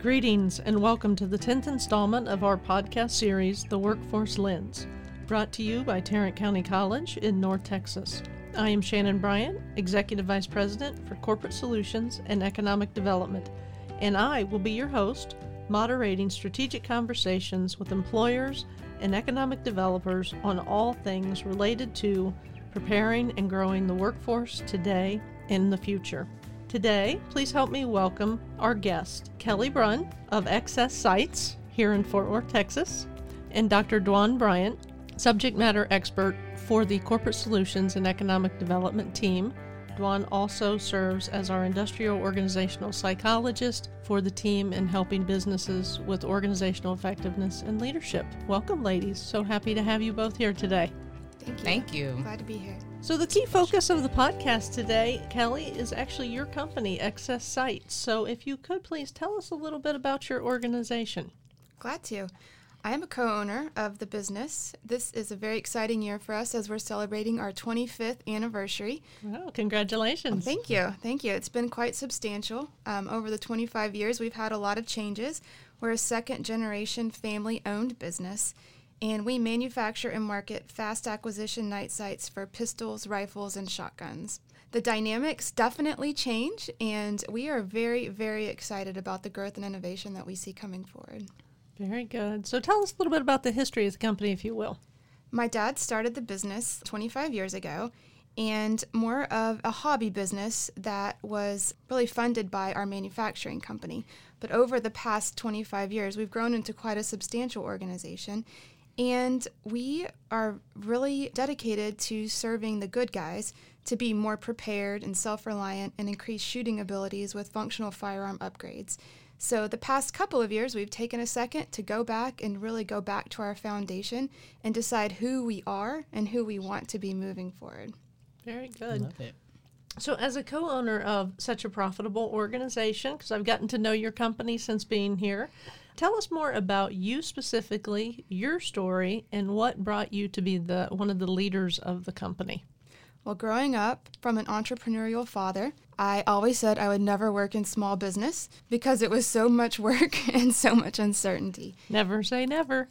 Greetings and welcome to the 10th installment of our podcast series, The Workforce Lens, brought to you by Tarrant County College in North Texas. I am Shannon Bryant, Executive Vice President for Corporate Solutions and Economic Development, and I will be your host, moderating strategic conversations with employers and economic developers on all things related to preparing and growing the workforce today and in the future. Today, please help me welcome our guest, Kelly Brunn of XS Sites here in Fort Worth, Texas, and Dr. Dwan Bryant, subject matter expert for the Corporate Solutions and Economic Development team. Dwan also serves as our industrial organizational psychologist for the team in helping businesses with organizational effectiveness and leadership. Welcome, ladies. So happy to have you both here today. Thank you. Glad to be here. So the key focus of the podcast today, Kelly, is actually your company, XS Sites. So if you could please tell us a little bit about your organization. Glad to. I am a co-owner of the business. This is a very exciting year for us as we're celebrating our 25th anniversary. Well, congratulations. Thank you. Thank you. It's been quite substantial. Over the 25 years, we've had a lot of changes. We're a second-generation family-owned business, and we manufacture and market fast acquisition night sights for pistols, rifles, and shotguns. The dynamics definitely change, and we are very, very excited about the growth and innovation that we see coming forward. Very good. So tell us a little bit about the history of the company, if you will. My dad started the business 25 years ago, and more of a hobby business that was really funded by our manufacturing company. But over the past 25 years, we've grown into quite a substantial organization, and we are really dedicated to serving the good guys to be more prepared and self-reliant and increase shooting abilities with functional firearm upgrades. So the past couple of years, we've taken a second to go back and really go back to our foundation and decide who we are and who we want to be moving forward. Very good. Love it. So as a co-owner of such a profitable organization, because I've gotten to know your company since being here, tell us more about you specifically, your story, and what brought you to be one of the leaders of the company. Well, growing up from an entrepreneurial father, I always said I would never work in small business because it was so much work and so much uncertainty. Never say never.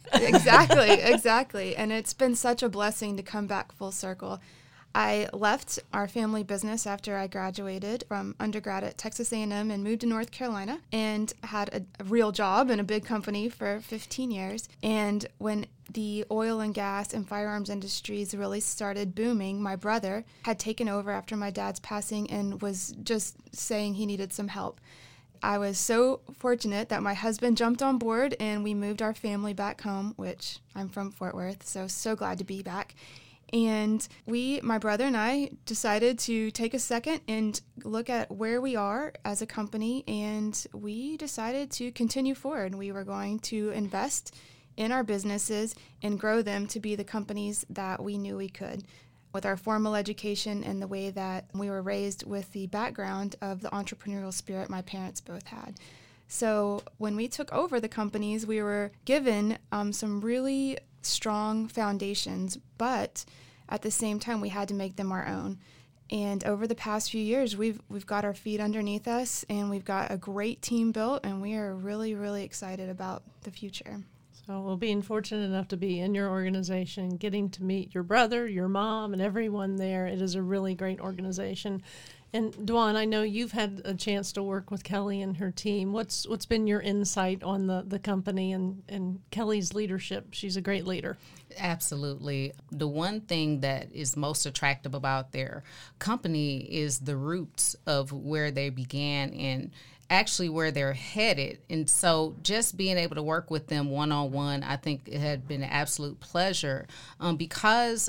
Exactly. And it's been such a blessing to come back full circle. I left our family business after I graduated from undergrad at Texas A&M and moved to North Carolina and had a real job in a big company for 15 years. And when the oil and gas and firearms industries really started booming, my brother had taken over after my dad's passing and was just saying he needed some help. I was so fortunate that my husband jumped on board and we moved our family back home, which I'm from Fort Worth, so glad to be back. And my brother and I, decided to take a second and look at where we are as a company, and we decided to continue forward. We were going to invest in our businesses and grow them to be the companies that we knew we could. With our formal education and the way that we were raised with the background of the entrepreneurial spirit my parents both had. So when we took over the companies, we were given some really strong foundations, but at the same time, we had to make them our own. And over the past few years, we've got our feet underneath us, and we've got a great team built, and we are really, really excited about the future. So, well, being fortunate enough to be in your organization, getting to meet your brother, your mom, and everyone there, it is a really great organization. And Dwan, I know you've had a chance to work with Kelly and her team. What's been your insight on the company and Kelly's leadership? She's a great leader. Absolutely. The one thing that is most attractive about their company is the roots of where they began and actually where they're headed. And so just being able to work with them one-on-one, I think it had been an absolute pleasure because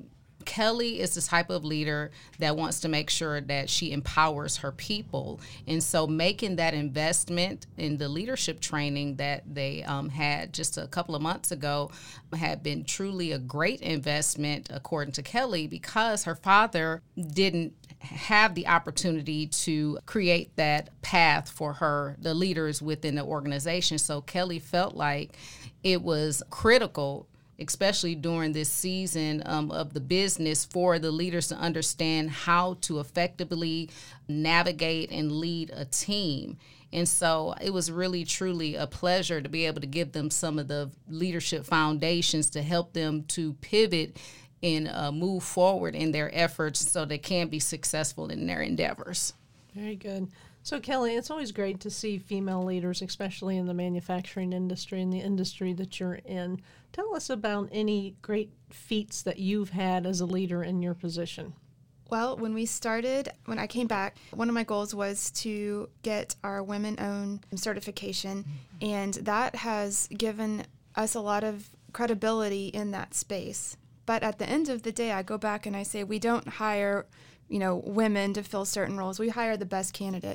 Kelly is the type of leader that wants to make sure that she empowers her people. And so making that investment in the leadership training that they had just a couple of months ago had been truly a great investment, according to Kelly, because her father didn't have the opportunity to create that path for her, the leaders within the organization. So Kelly felt like it was critical, especially during this season of the business, for the leaders to understand how to effectively navigate and lead a team. And so it was really, truly a pleasure to be able to give them some of the leadership foundations to help them to pivot and move forward in their efforts so they can be successful in their endeavors. Very good. So, Kelly, it's always great to see female leaders, especially in the manufacturing industry and the industry that you're in. Tell us about any great feats that you've had as a leader in your position. Well, when I came back, one of my goals was to get our women-owned certification, and that has given us a lot of credibility in that space. But at the end of the day, I go back and I say, we don't hire women to fill certain roles. We hire the best candidate.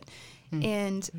And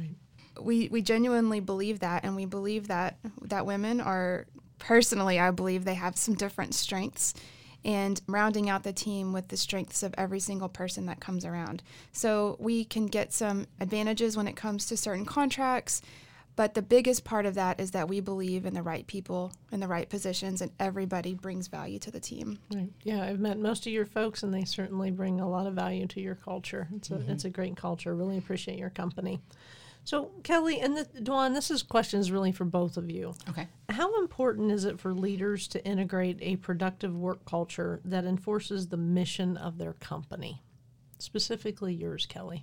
we genuinely believe that, and we believe that women are, personally, I believe they have some different strengths, and rounding out the team with the strengths of every single person that comes around. So we can get some advantages when it comes to certain contracts, but the biggest part of that is that we believe in the right people in the right positions, and everybody brings value to the team. Right. Yeah, I've met most of your folks, and they certainly bring a lot of value to your culture. It's a great culture. Really appreciate your company. So, Kelly and Dwan, this question is really for both of you. Okay. How important is it for leaders to integrate a productive work culture that enforces the mission of their company? Specifically yours, Kelly.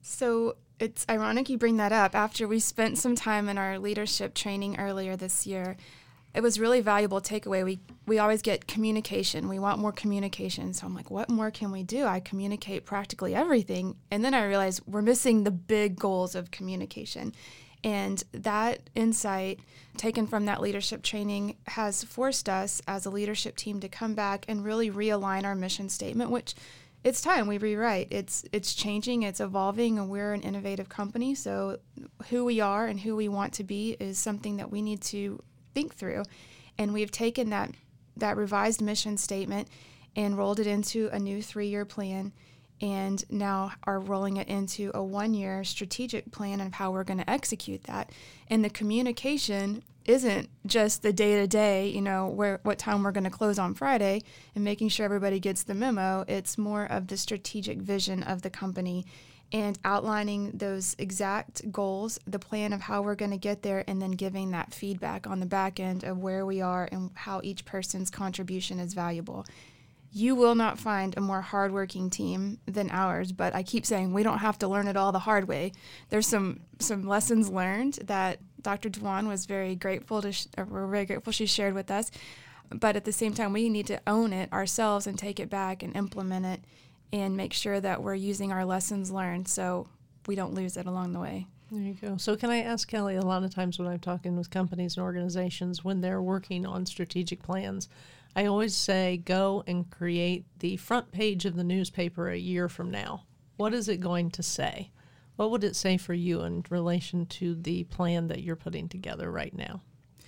So it's ironic you bring that up. After we spent some time in our leadership training earlier this year, it was really valuable takeaway. We always get communication. We want more communication. So I'm like, what more can we do? I communicate practically everything. And then I realized we're missing the big goals of communication. And that insight taken from that leadership training has forced us as a leadership team to come back and really realign our mission statement, which it's time we rewrite. It's changing, it's evolving, and we're an innovative company. So who we are and who we want to be is something that we need to think through. And we've taken that revised mission statement and rolled it into a new 3-year plan, and now are rolling it into a 1-year strategic plan of how we're going to execute that. And the communication isn't just the day-to-day, what time we're going to close on Friday and making sure everybody gets the memo. It's more of the strategic vision of the company and outlining those exact goals, the plan of how we're going to get there, and then giving that feedback on the back end of where we are and how each person's contribution is valuable. You will not find a more hardworking team than ours, but I keep saying we don't have to learn it all the hard way. There's some lessons learned that Dr. Dwan was very grateful we're very grateful she shared with us. But at the same time, we need to own it ourselves and take it back and implement it and make sure that we're using our lessons learned so we don't lose it along the way. There you go. So can I ask Kelly, a lot of times when I'm talking with companies and organizations, when they're working on strategic plans, I always say go and create the front page of the newspaper a year from now. What is it going to say? What would it say for you in relation to the plan that you're putting together right now?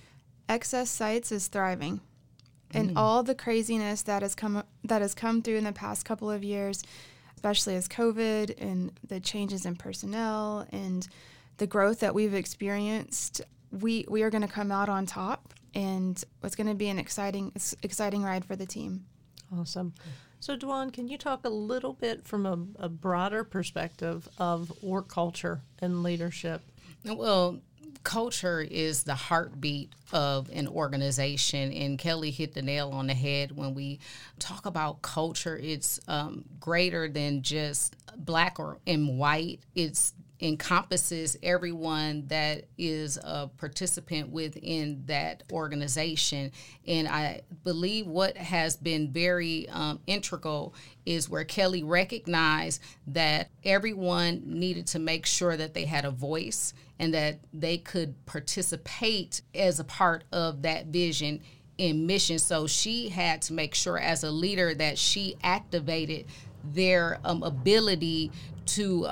Excess Sites is thriving. And all the craziness that has come through in the past couple of years, especially as COVID and the changes in personnel and the growth that we've experienced, we are going to come out on top, and it's going to be an exciting ride for the team. Awesome. So, Dwan, can you talk a little bit from a broader perspective of work culture and leadership? Well, culture is the heartbeat of an organization, and Kelly hit the nail on the head. When we talk about culture, it's greater than just black or and white. It's encompasses everyone that is a participant within that organization. And I believe what has been very integral is where Kelly recognized that everyone needed to make sure that they had a voice and that they could participate as a part of that vision and mission. So she had to make sure as a leader that she activated their ability to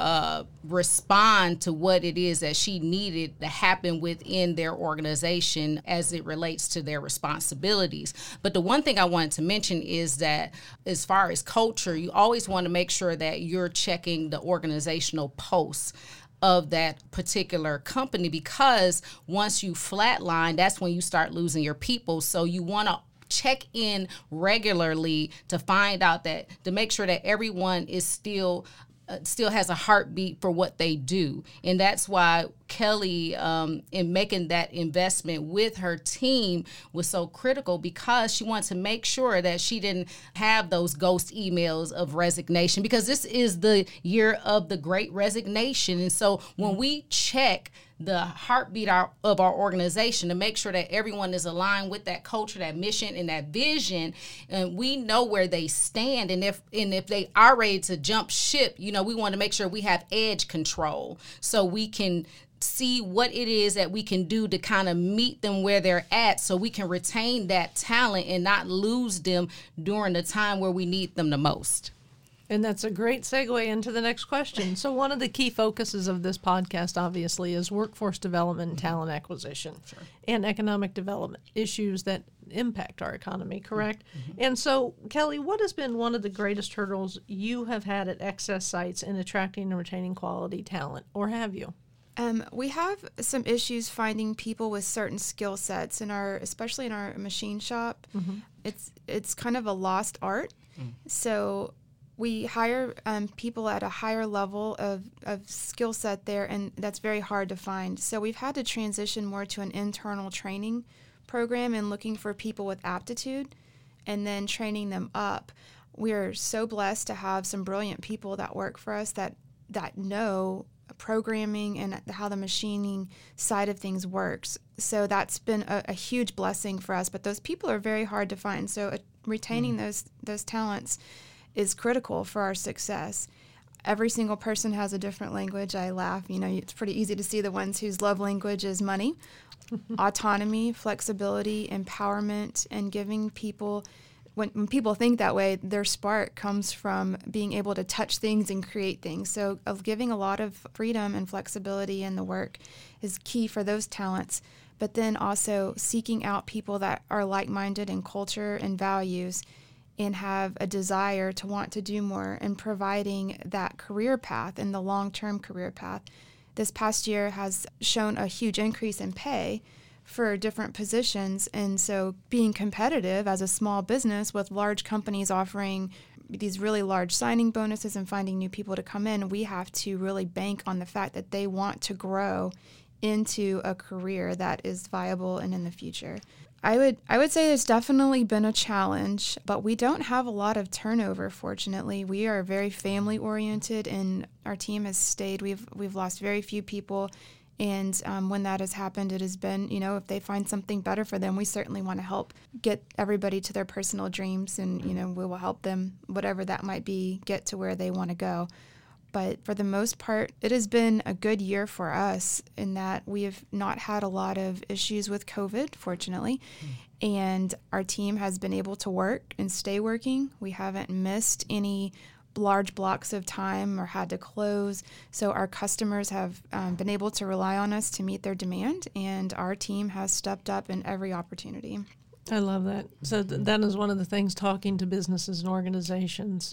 respond to what it is that she needed to happen within their organization as it relates to their responsibilities. But the one thing I wanted to mention is that as far as culture, you always want to make sure that you're checking the organizational pulse of that particular company, because once you flatline, that's when you start losing your people. So you want to check in regularly to find out that, to make sure that everyone is still has a heartbeat for what they do. And that's why Kelly in making that investment with her team was so critical, because she wanted to make sure that she didn't have those ghost emails of resignation, because this is the year of the Great Resignation. And so when we check the heartbeat of our organization to make sure that everyone is aligned with that culture, that mission, and that vision, and we know where they stand, and if they are ready to jump ship, we want to make sure we have edge control so we can see what it is that we can do to kind of meet them where they're at, so we can retain that talent and not lose them during the time where we need them the most. And that's a great segue into the next question. So one of the key focuses of this podcast, obviously, is workforce development and talent acquisition and economic development issues that impact our economy, correct? And so, Kelly, what has been one of the greatest hurdles you have had at Excess Sites in attracting and retaining quality talent, or have you? We have some issues finding people with certain skill sets especially in our machine shop. It's kind of a lost art. So we hire people at a higher level of skill set there, and that's very hard to find. So we've had to transition more to an internal training program and looking for people with aptitude and then training them up. We are so blessed to have some brilliant people that work for us that know programming and how the machining side of things works. So that's been a huge blessing for us, but those people are very hard to find. So retaining those talents is critical for our success. Every single person has a different language. I laugh. It's pretty easy to see the ones whose love language is money, autonomy, flexibility, empowerment, and giving people. When people think that way, their spark comes from being able to touch things and create things. So of giving a lot of freedom and flexibility in the work is key for those talents. But then also seeking out people that are like-minded in culture and values and have a desire to want to do more, and providing that career path and the long-term career path. This past year has shown a huge increase in pay for different positions, and so being competitive as a small business with large companies offering these really large signing bonuses and finding new people to come in, we have to really bank on the fact that they want to grow into a career that is viable and in the future. I would say it's definitely been a challenge, but we don't have a lot of turnover, fortunately. We are very family oriented, and our team has stayed. We've lost very few people. And when that has happened, it has been, if they find something better for them, we certainly want to help get everybody to their personal dreams, and, we will help them, whatever that might be, get to where they want to go. But for the most part, it has been a good year for us in that we have not had a lot of issues with COVID, fortunately. And our team has been able to work and stay working. We haven't missed any large blocks of time or had to close. So our customers have been able to rely on us to meet their demand, and our team has stepped up in every opportunity. I love that. So that is one of the things, talking to businesses and organizations,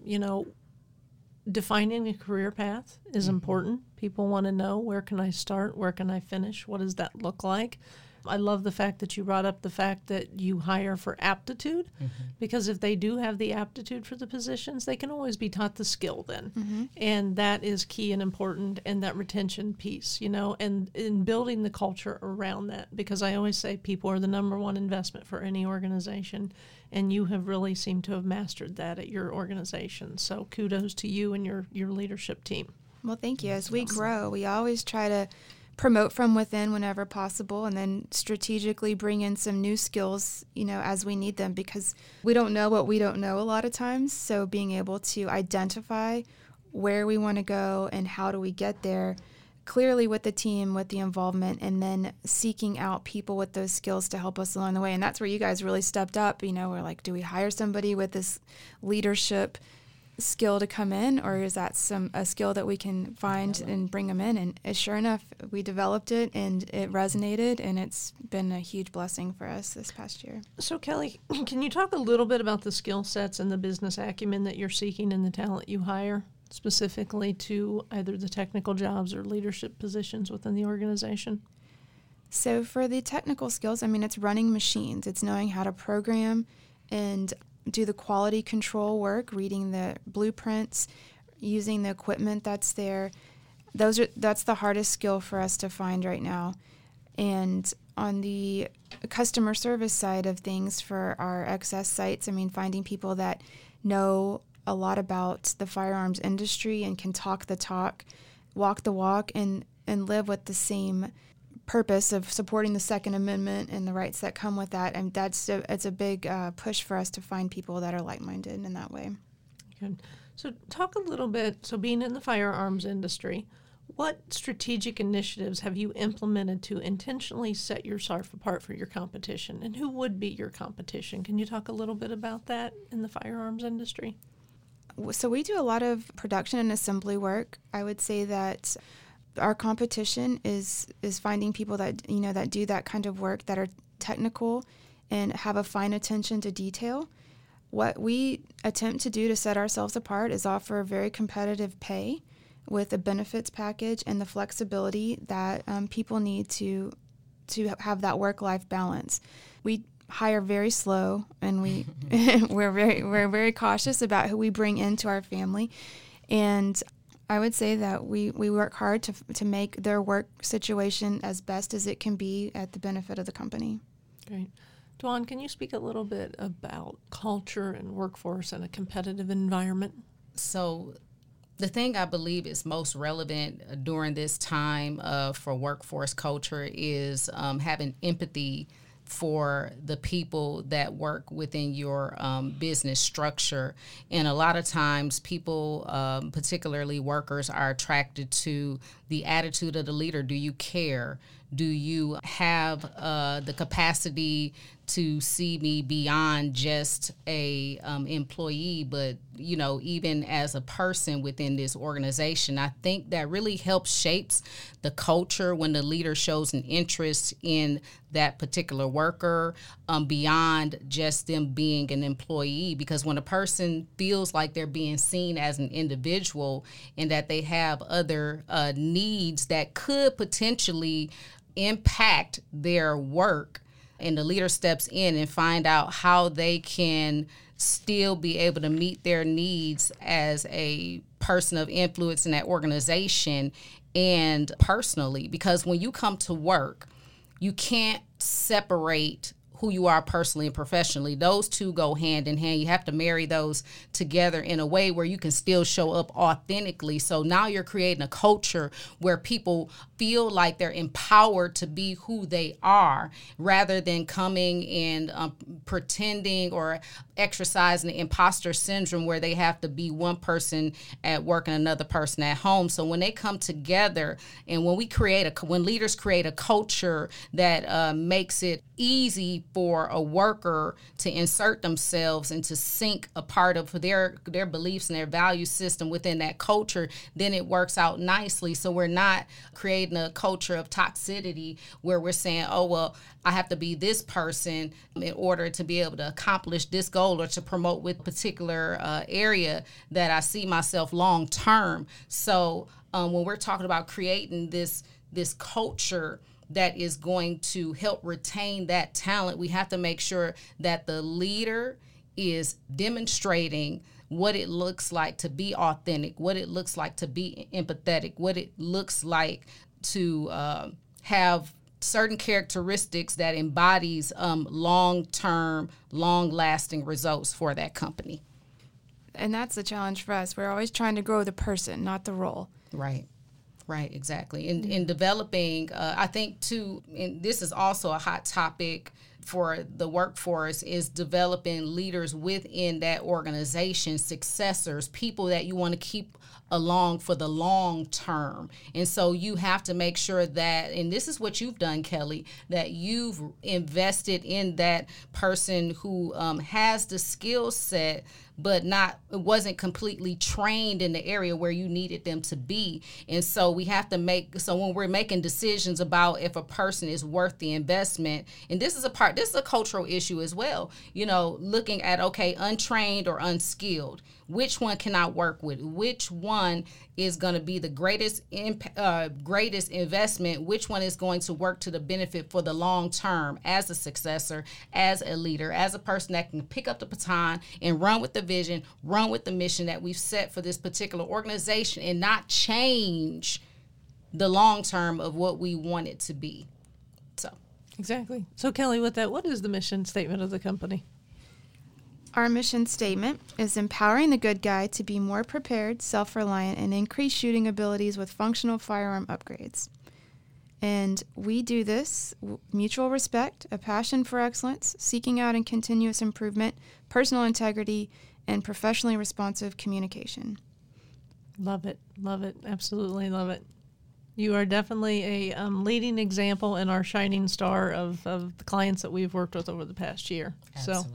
defining a career path is important. People want to know, where can I start? Where can I finish? What does that look like? I love the fact that you brought up the fact that you hire for aptitude, because if they do have the aptitude for the positions, they can always be taught the skill then. And that is key and important, and that retention piece, and in building the culture around that, because I always say people are the number one investment for any organization, and you have really seemed to have mastered that at your organization. So kudos to you and your leadership team. Well, thank you. As we grow, we always try to promote from within whenever possible, and then strategically bring in some new skills, as we need them, because we don't know what we don't know a lot of times. So being able to identify where we want to go and how do we get there clearly with the team, with the involvement, and then seeking out people with those skills to help us along the way. And that's where you guys really stepped up. We're like, do we hire somebody with this leadership skill to come in, or is that a skill that we can find and bring them in? And sure enough, we developed it, and it resonated, and it's been a huge blessing for us this past year. So Kelly, can you talk a little bit about the skill sets and the business acumen that you're seeking in the talent you hire, specifically to either the technical jobs or leadership positions within the organization? So for the technical skills, it's running machines. It's knowing how to program and do the quality control work, reading the blueprints, using the equipment that's there. That's the hardest skill for us to find right now. And on the customer service side of things for our excess sites, I mean, finding people that know a lot about the firearms industry and can talk the talk, walk the walk, and live with the same purpose of supporting the Second Amendment and the rights that come with that. And it's a big push for us to find people that are like-minded in that way. Good. So talk a little bit, so being in the firearms industry, what strategic initiatives have you implemented to intentionally set yourself apart for your competition? And who would be your competition? Can you talk a little bit about that in the firearms industry? So we do a lot of production and assembly work. I would say that our competition is finding people that that do that kind of work, that are technical and have a fine attention to detail. What we attempt to do to set ourselves apart is offer very competitive pay with a benefits package and the flexibility that people need to have that work-life balance. We hire very slow, and we're very cautious about who we bring into our family. And I would say that we work hard to make their work situation as best as it can be at the benefit of the company. Great. Dwan, can you speak a little bit about culture and workforce and a competitive environment? So the thing I believe is most relevant during this time for workforce culture is having empathy for the people that work within your business structure. And a lot of times people, particularly workers, are attracted to the attitude of the leader. Do you care? Do you have the capacity to see me beyond just a employee, but even as a person within this organization? I think that really helps shapes the culture when the leader shows an interest in that particular worker beyond just them being an employee. Because when a person feels like they're being seen as an individual and that they have other needs that could potentially impact their work, and the leader steps in and find out how they can still be able to meet their needs as a person of influence in that organization and personally. Because when you come to work, you can't separate who you are personally and professionally. Those two go hand in hand. You have to marry those together in a way where you can still show up authentically. So now you're creating a culture where people feel like they're empowered to be who they are, rather than coming and pretending or exercising the imposter syndrome where they have to be one person at work and another person at home. So when they come together, and when leaders create a culture that makes it easy for a worker to insert themselves and to sink a part of their beliefs and their value system within that culture, then it works out nicely. So we're not creating a culture of toxicity where we're saying, oh, well, I have to be this person in order to be able to accomplish this goal or to promote with particular area that I see myself long term. So when we're talking about creating this culture that is going to help retain that talent, we have to make sure that the leader is demonstrating what it looks like to be authentic, what it looks like to be empathetic, what it looks like to have certain characteristics that embodies long-term, long-lasting results for that company. And that's the challenge for us. We're always trying to grow the person, not the role. Right, exactly. In developing, I think, too, and this is also a hot topic for the workforce, is developing leaders within that organization, successors, people that you want to keep along for the long term. And so you have to make sure that, and this is what you've done, Kelly, that you've invested in that person who has the skill set but wasn't completely trained in the area where you needed them to be. And so we have to so when we're making decisions about if a person is worth the investment, and this is a cultural issue as well, looking at, okay, untrained or unskilled, which one can I work with? Which one is going to be the greatest investment? Which one is going to work to the benefit for the long term as a successor, as a leader, as a person that can pick up the baton and run with the vision, run with the mission that we've set for this particular organization and not change the long term of what we want it to be. So Exactly. So Kelly, with that, what is the mission statement of the company? Our mission statement is empowering the good guy to be more prepared, self-reliant, and increase shooting abilities with functional firearm upgrades. And we do this mutual respect, a passion for excellence, seeking out and continuous improvement, personal integrity, and professionally responsive communication. Love it. Love it. Absolutely love it. You are definitely a leading example and our shining star of the clients that we've worked with over the past year. absolutely.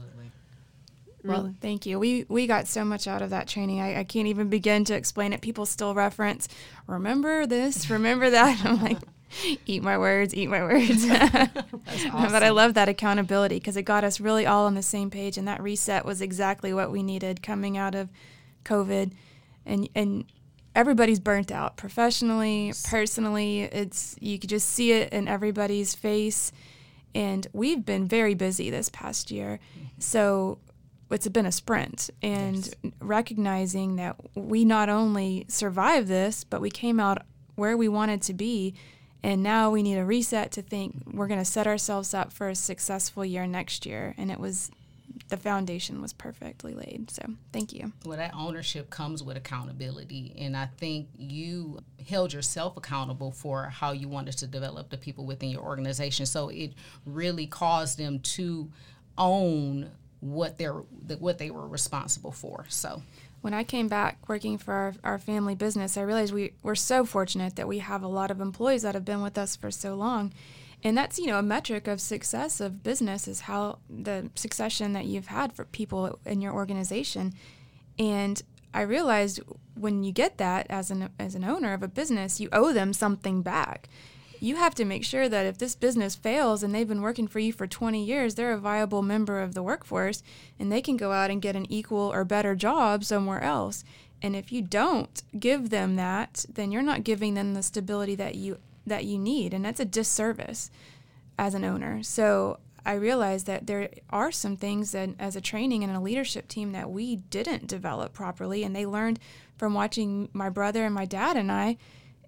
Well, Really. thank you. We got so much out of that training. I can't even begin to explain it. People still reference, remember this, remember that. I'm like, eat my words. That's awesome. But I love that accountability because it got us really all on the same page, and that reset was exactly what we needed coming out of COVID. And everybody's burnt out professionally, personally. You could just see it in everybody's face. And we've been very busy this past year. So it's been a sprint, and recognizing that we not only survived this, but we came out where we wanted to be, and now we need a reset to think we're going to set ourselves up for a successful year next year. And the foundation was perfectly laid. So thank you. Well, that ownership comes with accountability, and I think you held yourself accountable for how you wanted to develop the people within your organization. So it really caused them to own what they were responsible for. So when I came back working for our family business, I realized we're so fortunate that we have a lot of employees that have been with us for so long. And that's, a metric of success of business is how the succession that you've had for people in your organization. And I realized when you get that as an owner of a business, you owe them something back. You have to make sure that if this business fails and they've been working for you for 20 years, they're a viable member of the workforce and they can go out and get an equal or better job somewhere else. And if you don't give them that, then you're not giving them the stability that you need, and that's a disservice as an owner. So I realized that there are some things that as a training and a leadership team that we didn't develop properly, and they learned from watching my brother and my dad and I.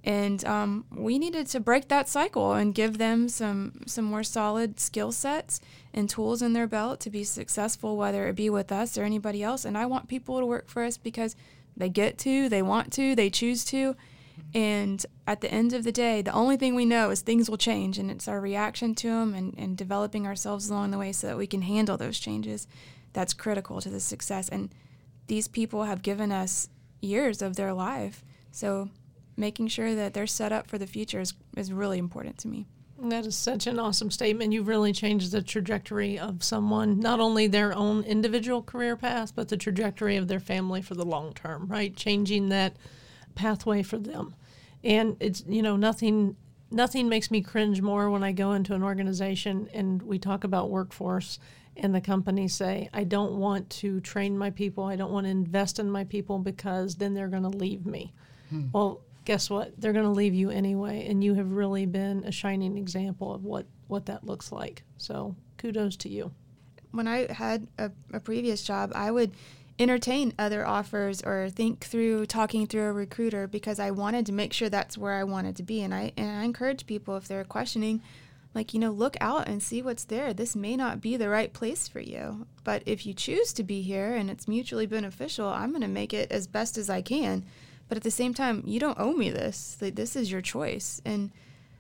And we needed to break that cycle and give them some more solid skill sets and tools in their belt to be successful, whether it be with us or anybody else. And I want people to work for us because they get to, they want to, they choose to. And at the end of the day, the only thing we know is things will change, and it's our reaction to them and developing ourselves along the way so that we can handle those changes. That's critical to the success. And these people have given us years of their life. So making sure that they're set up for the future is really important to me. That is such an awesome statement. You've really changed the trajectory of someone, not only their own individual career path, but the trajectory of their family for the long term, right? Changing that pathway for them. And it's, nothing makes me cringe more when I go into an organization and we talk about workforce and the company say, I don't want to train my people, I don't want to invest in my people because then they're going to leave me. Well, guess what? They're going to leave you anyway, and you have really been a shining example of what that looks like. So kudos to you. When I had a previous job, I would entertain other offers or talking through a recruiter because I wanted to make sure that's where I wanted to be. And I encourage people, if they're questioning, look out and see what's there. This may not be the right place for you, but if you choose to be here and it's mutually beneficial, I'm going to make it as best as I can. But at the same time, you don't owe me this. This is your choice. And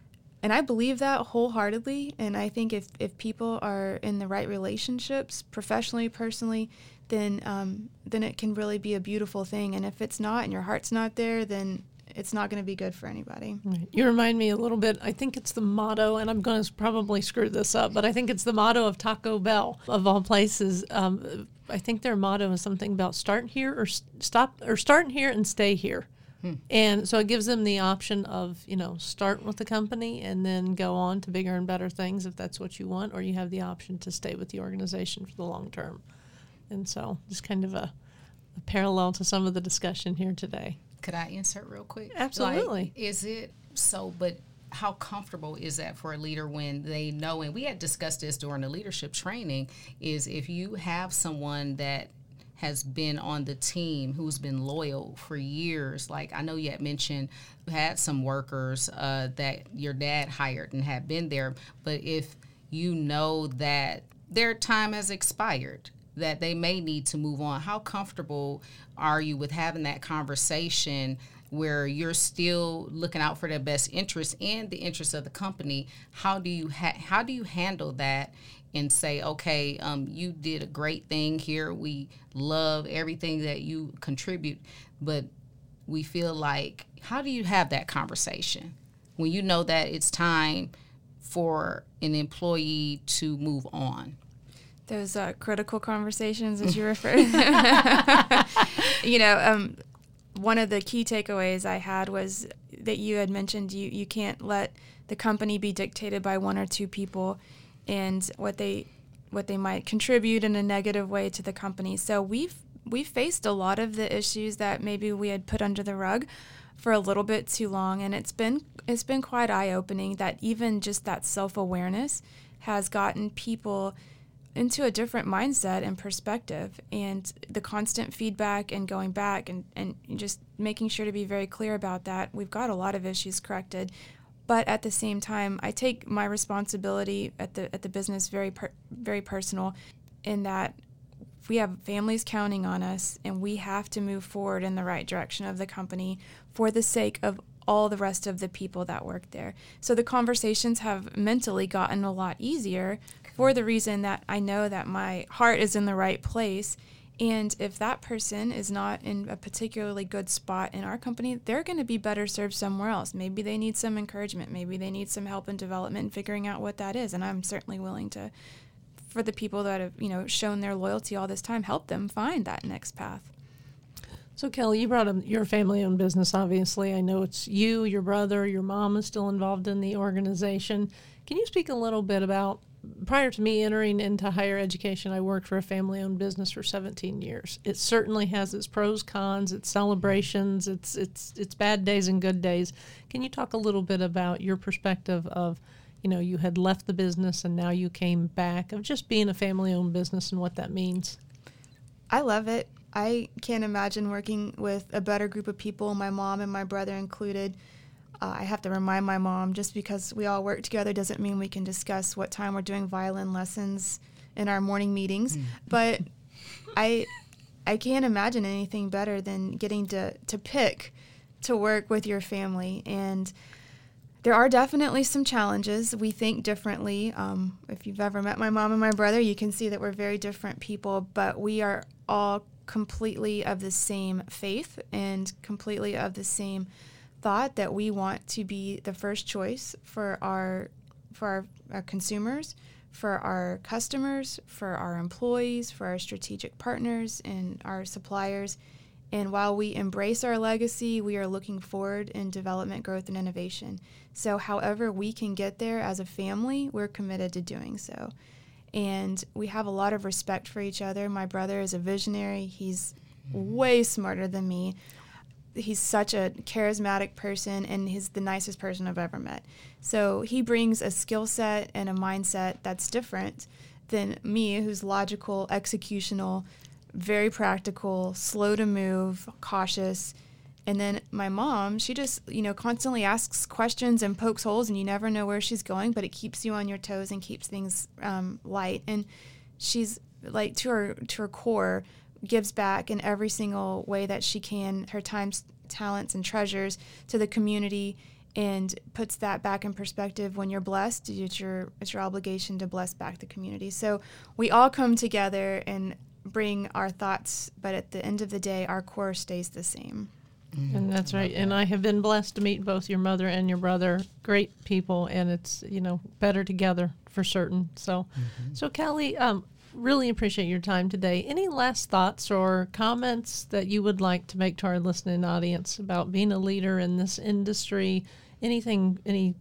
I believe that wholeheartedly. And I think if people are in the right relationships, professionally, personally, then it can really be a beautiful thing. And if it's not and your heart's not there, then it's not going to be good for anybody. Right. You remind me a little bit, I think it's the motto, and I'm going to probably screw this up, but I think it's the motto of Taco Bell, of all places. I think their motto is something about start here or start here and stay here. And so it gives them the option of, start with the company and then go on to bigger and better things if that's what you want, or you have the option to stay with the organization for the long term. And so just kind of a parallel to some of the discussion here today. Could I insert real quick? Absolutely. Is it so, but how comfortable is that for a leader when they know, and we had discussed this during the leadership training, is if you have someone that has been on the team, who's been loyal for years. Like I know you had mentioned you had some workers that your dad hired and had been there, but if you know that their time has expired, that they may need to move on, how comfortable are you with having that conversation where you're still looking out for their best interest and the interest of the company? How do you handle that and say, okay, you did a great thing here. We love everything that you contribute, but we feel like, how do you have that conversation when you know that it's time for an employee to move on? Those critical conversations, as you refer. One of the key takeaways I had was that you had mentioned you can't let the company be dictated by one or two people and what they might contribute in a negative way to the company. So we've faced a lot of the issues that maybe we had put under the rug for a little bit too long, and it's been quite eye-opening that even just that self-awareness has gotten people into a different mindset and perspective, and the constant feedback and going back and just making sure to be very clear about that. We've got a lot of issues corrected, but at the same time, I take my responsibility at the business very personal, in that we have families counting on us, and we have to move forward in the right direction of the company for the sake of all the rest of the people that work there. So the conversations have mentally gotten a lot easier for the reason that I know that my heart is in the right place. And if that person is not in a particularly good spot in our company, they're going to be better served somewhere else. Maybe they need some encouragement. Maybe they need some help in development and figuring out what that is. And I'm certainly willing to, for the people that have, shown their loyalty all this time, help them find that next path. So, Kelly, you brought up your family-owned business, obviously. I know it's you, your brother, your mom is still involved in the organization. Can you speak a little bit about, prior to me entering into higher education, I worked for a family-owned business for 17 years. It certainly has its pros, cons, its celebrations, its bad days and good days. Can you talk a little bit about your perspective of, you had left the business and now you came back, of just being a family-owned business and what that means? I love it. I can't imagine working with a better group of people, my mom and my brother included. I have to remind my mom, just because we all work together doesn't mean we can discuss what time we're doing violin lessons in our morning meetings. But I can't imagine anything better than getting to pick to work with your family. And there are definitely some challenges. We think differently. If you've ever met my mom and my brother, you can see that we're very different people, but we are all completely of the same faith and completely of the same thought that we want to be the first choice for our consumers, for our customers, for our employees, for our strategic partners and our suppliers. And while we embrace our legacy, we are looking forward in development, growth, and innovation. So however we can get there as a family, we're committed to doing so. And we have a lot of respect for each other. My brother is a visionary. He's way smarter than me. He's such a charismatic person, and he's the nicest person I've ever met. So he brings a skill set and a mindset that's different than me, who's logical, executional, very practical, slow to move, cautious. And then my mom, she just, constantly asks questions and pokes holes, and you never know where she's going, but it keeps you on your toes and keeps things light. And she's, like, to her core, gives back in every single way that she can, her time, talents, and treasures to the community, and puts that back in perspective. When you're blessed, it's your obligation to bless back the community. So we all come together and bring our thoughts, but at the end of the day, our core stays the same. And that's right. And I have been blessed to meet both your mother and your brother. Great people, and it's, better together for certain. So, So Kelly, really appreciate your time today. Any last thoughts or comments that you would like to make to our listening audience about being a leader in this industry? Anything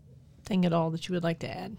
at all that you would like to add?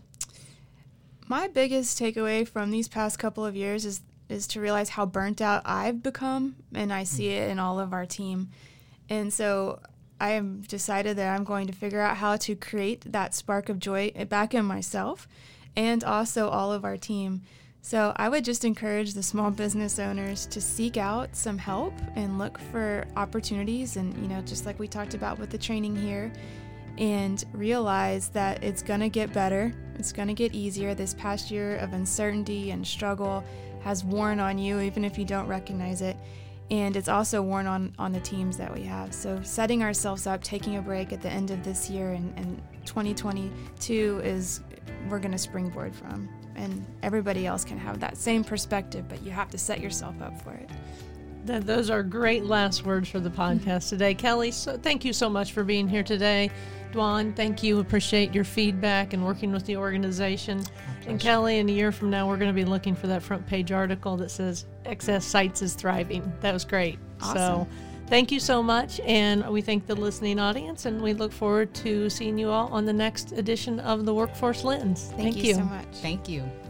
My biggest takeaway from these past couple of years is to realize how burnt out I've become, and I see it in all of our team. And so I have decided that I'm going to figure out how to create that spark of joy back in myself and also all of our team. So I would just encourage the small business owners to seek out some help and look for opportunities. And, just like we talked about with the training here, and realize that it's going to get better. It's going to get easier. This past year of uncertainty and struggle has worn on you, even if you don't recognize it. And it's also worn on the teams that we have. So setting ourselves up, taking a break at the end of this year and 2022 is we're going to springboard from. And everybody else can have that same perspective, but you have to set yourself up for it. Those are great last words for the podcast today. Kelly, thank you so much for being here today. Dwan, thank you. Appreciate your feedback and working with the organization. And Kelly, in a year from now, we're going to be looking for that front page article that says XS Sites is thriving. That was great. Awesome. So thank you so much. And we thank the listening audience, and we look forward to seeing you all on the next edition of the Workforce Lens. Thank you so much. Thank you.